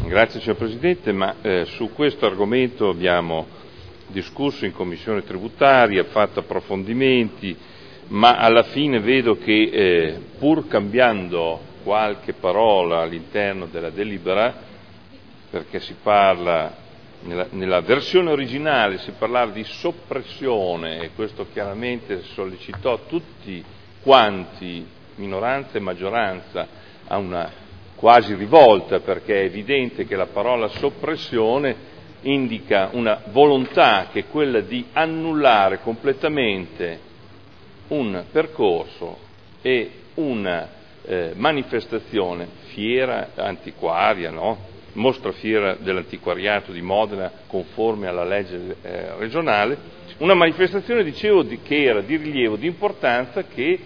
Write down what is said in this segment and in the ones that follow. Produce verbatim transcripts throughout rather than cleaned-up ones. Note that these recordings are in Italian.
Grazie signor Presidente, ma eh, su questo argomento abbiamo discusso in Commissione tributaria, fatto approfondimenti, ma alla fine vedo che eh, pur cambiando qualche parola all'interno della delibera, perché si parla, nella, nella versione originale si parlava di soppressione, e questo chiaramente sollecitò tutti quanti, minoranza e maggioranza, a una quasi rivolta, perché è evidente che la parola soppressione indica una volontà che è quella di annullare completamente un percorso e una eh, manifestazione, fiera antiquaria, no? Mostra fiera dell'antiquariato di Modena conforme alla legge eh, regionale, una manifestazione, dicevo, di, che era di rilievo, di importanza, che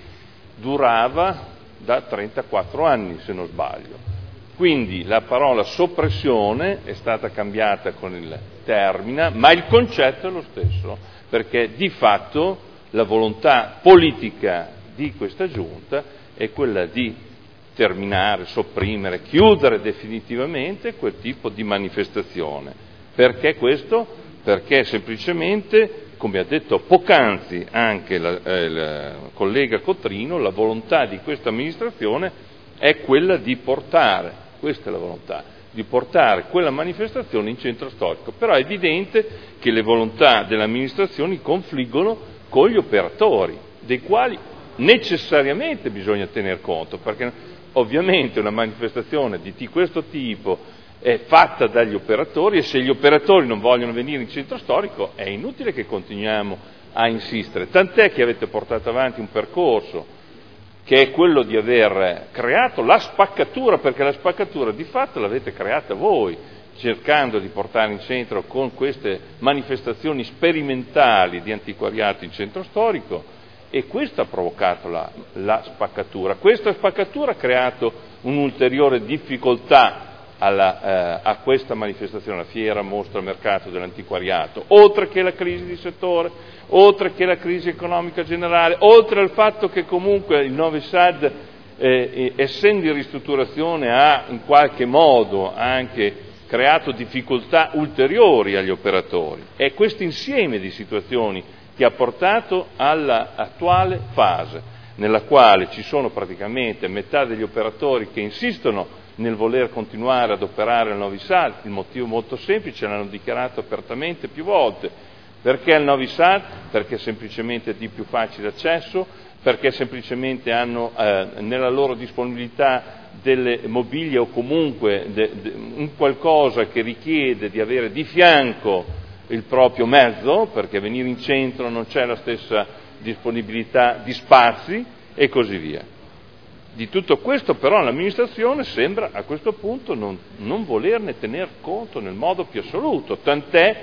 durava da trentaquattro anni, se non sbaglio. Quindi la parola soppressione è stata cambiata con il termine, ma il concetto è lo stesso, perché di fatto la volontà politica di questa giunta è quella di terminare, sopprimere, chiudere definitivamente quel tipo di manifestazione. Perché questo? Perché semplicemente, come ha detto poc'anzi anche la, eh, il collega Cotrino, la volontà di questa amministrazione è quella di portare, questa è la volontà, di portare quella manifestazione in centro storico. Però è evidente che le volontà delle amministrazioni confliggono con gli operatori, dei quali necessariamente bisogna tener conto, perché ovviamente una manifestazione di questo tipo è fatta dagli operatori, e se gli operatori non vogliono venire in centro storico è inutile che continuiamo a insistere, tant'è che avete portato avanti un percorso che è quello di aver creato la spaccatura, perché la spaccatura di fatto l'avete creata voi, cercando di portare in centro con queste manifestazioni sperimentali di antiquariato in centro storico, e questo ha provocato la, la spaccatura. Questa spaccatura ha creato un'ulteriore difficoltà Alla, eh, a questa manifestazione, la fiera, mostra, mercato dell'antiquariato, oltre che la crisi di settore, oltre che la crisi economica generale, oltre al fatto che comunque il Novi Sad, eh, eh, essendo in ristrutturazione, ha in qualche modo anche creato difficoltà ulteriori agli operatori. È questo insieme di situazioni che ha portato all'attuale fase, nella quale ci sono praticamente metà degli operatori che insistono nel voler continuare ad operare al Novi Sad. Il motivo molto semplice, l'hanno dichiarato apertamente più volte. Perché al Novi Sad? Perché semplicemente è di più facile accesso, perché semplicemente hanno eh, nella loro disponibilità delle mobilie o comunque de, de, un qualcosa che richiede di avere di fianco il proprio mezzo, perché venire in centro non c'è la stessa disponibilità di spazi e così via. Di tutto questo però l'amministrazione sembra a questo punto non, non volerne tener conto nel modo più assoluto, tant'è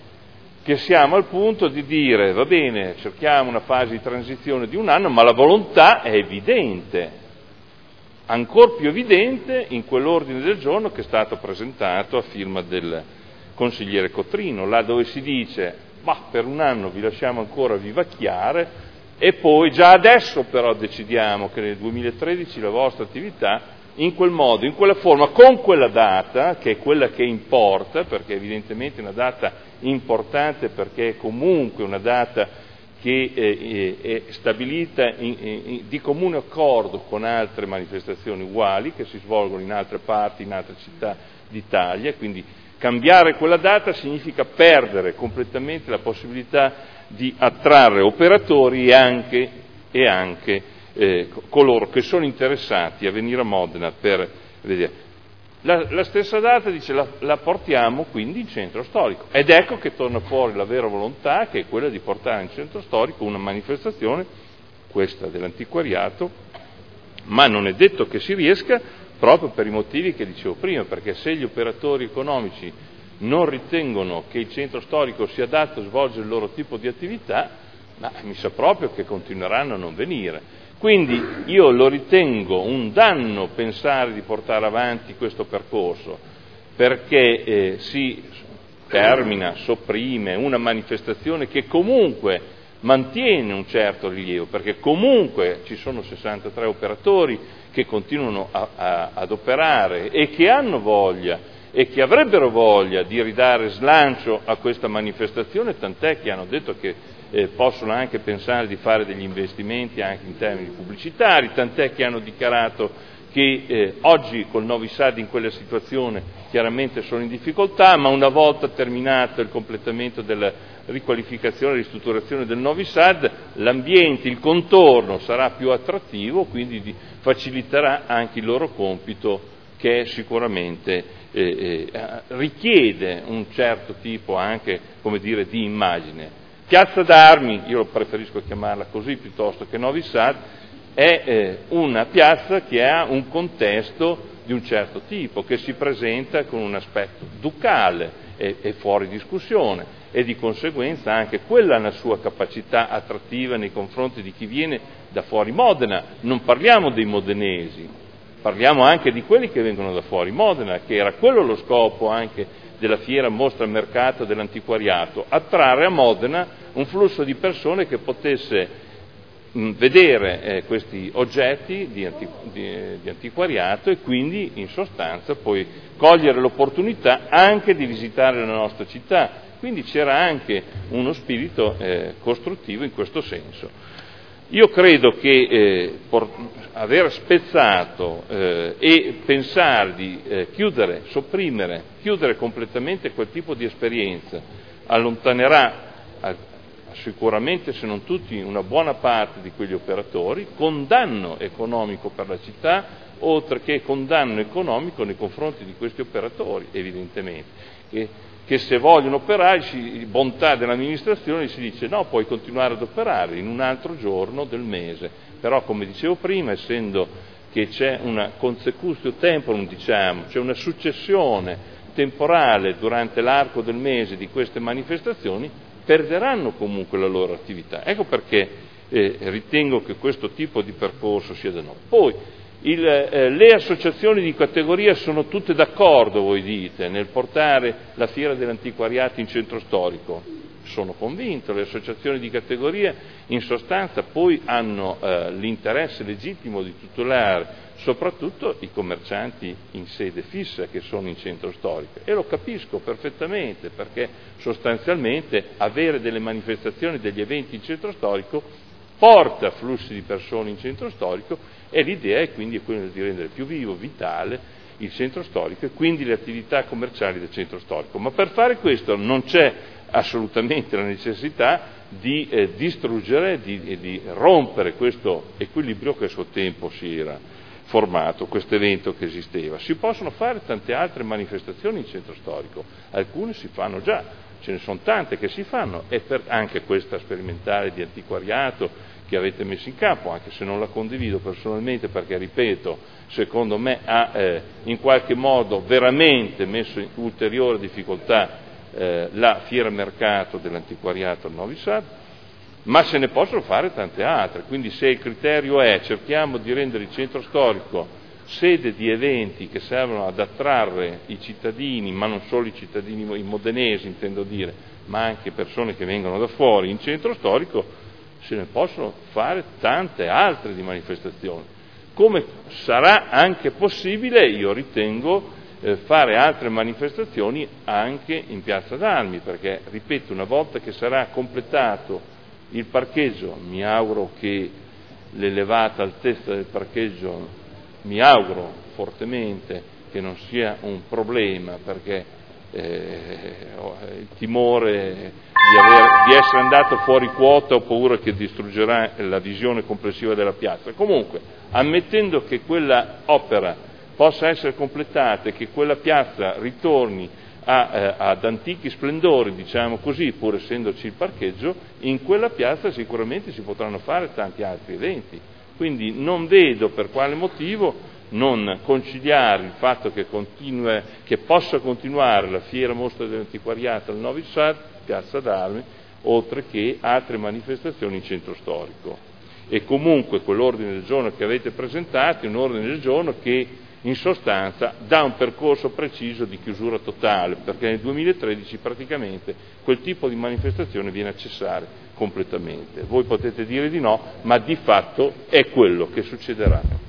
che siamo al punto di dire va bene, cerchiamo una fase di transizione di un anno, ma la volontà è evidente, ancor più evidente in quell'ordine del giorno che è stato presentato a firma del consigliere Cotrino, là dove si dice ma per un anno vi lasciamo ancora vivacchiare, e poi già adesso però decidiamo che nel duemilatredici la vostra attività in quel modo, in quella forma, con quella data, che è quella che importa, perché evidentemente è una data importante, perché è comunque una data che eh, è stabilita in, in, di comune accordo con altre manifestazioni uguali che si svolgono in altre parti, in altre città d'Italia, quindi cambiare quella data significa perdere completamente la possibilità di attrarre operatori e anche, e anche eh, coloro che sono interessati a venire a Modena per vedere. La, la stessa data dice la, la portiamo quindi in centro storico, ed ecco che torna fuori la vera volontà, che è quella di portare in centro storico una manifestazione, questa dell'antiquariato, ma non è detto che si riesca proprio per i motivi che dicevo prima, perché se gli operatori economici non ritengono che il centro storico sia adatto a svolgere il loro tipo di attività, ma mi sa proprio che continueranno a non venire. Quindi io lo ritengo un danno pensare di portare avanti questo percorso, perché eh, si termina, sopprime una manifestazione che comunque mantiene un certo rilievo, perché comunque ci sono sessantatré operatori che continuano a, a, ad operare e che hanno voglia e che avrebbero voglia di ridare slancio a questa manifestazione, tant'è che hanno detto che eh, possono anche pensare di fare degli investimenti anche in termini pubblicitari, tant'è che hanno dichiarato che eh, oggi col Novi Sad in quella situazione chiaramente sono in difficoltà, ma una volta terminato il completamento della riqualificazione e ristrutturazione del Novi Sad, l'ambiente, il contorno sarà più attrattivo, quindi faciliterà anche il loro compito, che sicuramente eh, eh, richiede un certo tipo anche, come dire, di immagine. Piazza d'Armi, io preferisco chiamarla così piuttosto che Novi Sad, è eh, una piazza che ha un contesto di un certo tipo, che si presenta con un aspetto ducale e, e fuori discussione, e di conseguenza anche quella ha una sua capacità attrattiva nei confronti di chi viene da fuori Modena. Non parliamo dei modenesi, parliamo anche di quelli che vengono da fuori Modena, che era quello lo scopo anche della fiera mostra mercato dell'antiquariato, attrarre a Modena un flusso di persone che potesse vedere eh, questi oggetti di, anti, di, di antiquariato e quindi in sostanza poi cogliere l'opportunità anche di visitare la nostra città. Quindi c'era anche uno spirito eh, costruttivo in questo senso. Io credo che eh, por, aver spezzato eh, e pensare di eh, chiudere, sopprimere, chiudere completamente quel tipo di esperienza allontanerà a, sicuramente, se non tutti, una buona parte di quegli operatori, con danno economico per la città, oltre che con danno economico nei confronti di questi operatori, evidentemente, che, che se vogliono operare, si, bontà dell'amministrazione, si dice no, puoi continuare ad operare in un altro giorno del mese, però come dicevo prima, essendo che c'è una consecutio temporum, diciamo, c'è una successione temporale durante l'arco del mese di queste manifestazioni, perderanno comunque la loro attività. Ecco perché eh, ritengo che questo tipo di percorso sia da noi. Poi il, eh, le associazioni di categoria sono tutte d'accordo, voi dite, nel portare la fiera dell'antiquariato in centro storico. Sono convinto, le associazioni di categoria in sostanza poi hanno eh, l'interesse legittimo di tutelare soprattutto i commercianti in sede fissa che sono in centro storico, e lo capisco perfettamente, perché sostanzialmente avere delle manifestazioni, degli eventi in centro storico porta flussi di persone in centro storico, e l'idea è quindi quella di rendere più vivo, vitale il centro storico e quindi le attività commerciali del centro storico. Ma per fare questo non c'è assolutamente la necessità di eh, distruggere, di, di rompere questo equilibrio che a suo tempo si era formato, questo evento che esisteva. Si possono fare tante altre manifestazioni in centro storico, alcune si fanno già, ce ne sono tante che si fanno, e per anche questa sperimentale di antiquariato che avete messo in campo, anche se non la condivido personalmente, perché ripeto, secondo me ha eh, in qualche modo veramente messo in ulteriore difficoltà eh, la fiera mercato dell'antiquariato al Novi Sad, ma se ne possono fare tante altre. Quindi se il criterio è cerchiamo di rendere il centro storico sede di eventi che servono ad attrarre i cittadini, ma non solo i cittadini i modenesi intendo dire, ma anche persone che vengono da fuori in centro storico, se ne possono fare tante altre di manifestazioni. Come sarà anche possibile, io ritengo, eh, fare altre manifestazioni anche in Piazza d'Armi, perché, ripeto, una volta che sarà completato il parcheggio, mi auguro che l'elevata altezza del parcheggio, mi auguro fortemente che non sia un problema, perché eh, ho il timore di, aver, di essere andato fuori quota, ho paura che distruggerà la visione complessiva della piazza. Comunque, ammettendo che quella opera possa essere completata e che quella piazza ritorni A, eh, ad antichi splendori, diciamo così, pur essendoci il parcheggio, in quella piazza sicuramente si potranno fare tanti altri eventi. Quindi non vedo per quale motivo non conciliare il fatto che, continua, che possa continuare la fiera mostra dell'antiquariato al Novi Sad, Piazza d'Armi, oltre che altre manifestazioni in centro storico. E comunque quell'ordine del giorno che avete presentato è un ordine del giorno che in sostanza dà un percorso preciso di chiusura totale, perché nel duemilatredici praticamente quel tipo di manifestazione viene a cessare completamente. Voi potete dire di no, ma di fatto è quello che succederà.